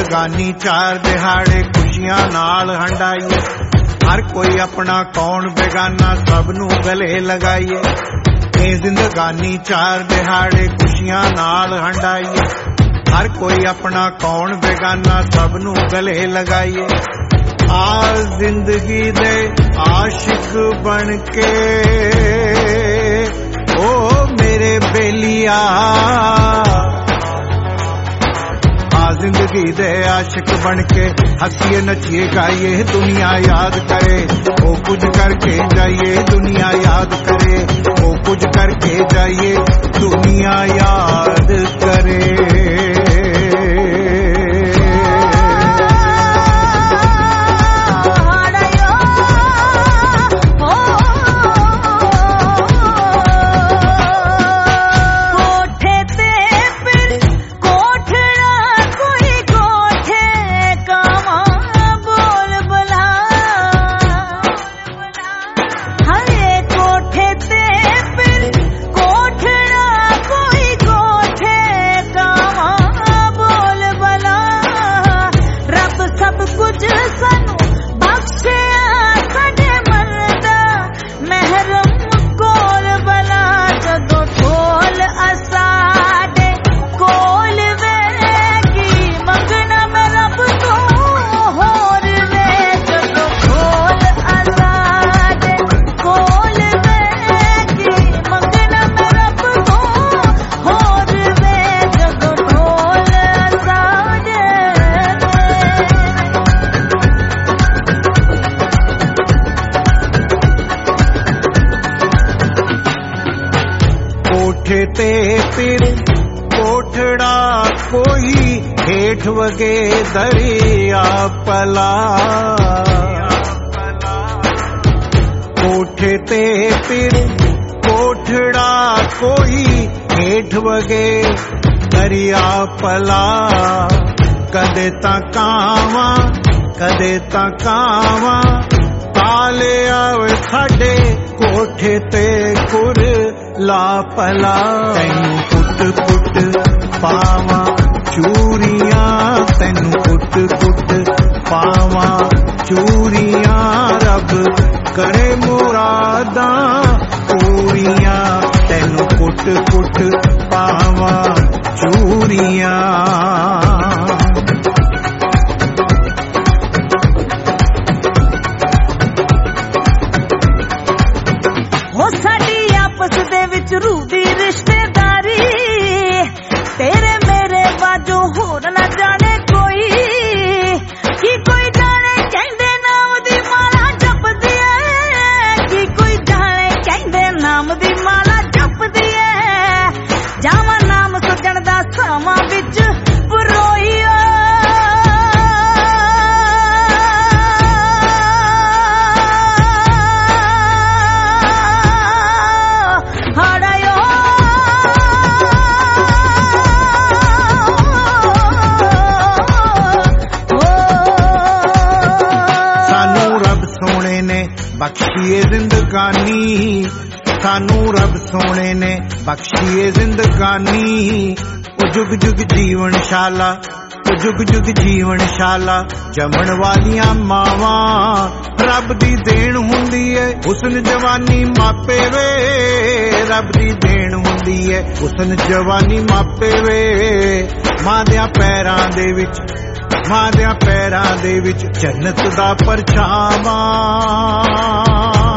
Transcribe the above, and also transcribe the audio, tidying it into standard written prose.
जिंदगानी चार दिहाड़े खुशियां नाल हंडाइए। हर कोई अपना कौन बेगाना सबनू गले लगाइए। ये जिंदगानी चार दिहाड़े खुशियां नाल हंडाइए। हर कोई अपना कौन बेगाना सबनू गले लगाइए। आ जिंदगी दे आशिक बन के ओ मेरे बेलिया, जिंदगी दे आशिक बन के हंसिए नचिए गाइए। दुनिया याद करे वो कुछ करके जाइए। दुनिया याद करे वो कुछ करके जाइए। दुनिया याद करे। कोठे ते फिर कोठड़ा कोई हेठ वगे दरिया पला। कोठे ते फिर कोठड़ा कोई हेठ वगे दरिया पला। कदे तां कावां कदे तां कावां ताले आवे साडे कोठे ते कुर ला पला। तैनू पुट पुट पावां चूरियां, तैनू पुट पुट पावां चूरियां। रब करे मुरादां पूरियां। तैनू पुट पुट पावां चूरियां। रूह दी रिश्तेदारी तेरे मेरे बाजो होर ना जाने कोई। की कोई जाने कहंदे नाम दी माला जपदी है। की कोई जाने कहंदे नाम दी माला जपदी है। जावां नाम सजण दा सावां विच परोई। बख्शिए जिंदगानी सानू रब सोने ने बख्शिए जिंदगानी। ओ जुग जुग जीवन शाला ओ जुग जुग जीवन शाला। जमन वालियां मावां रब दी देन हुंदी है। हुस्न जवानी मापे वे रब दी देन हुंदी है। हुस्न जवानी मापे वे। मां देयां पैरां दे विच मां देयां पैरां दे विच जन्नत दा परछावां।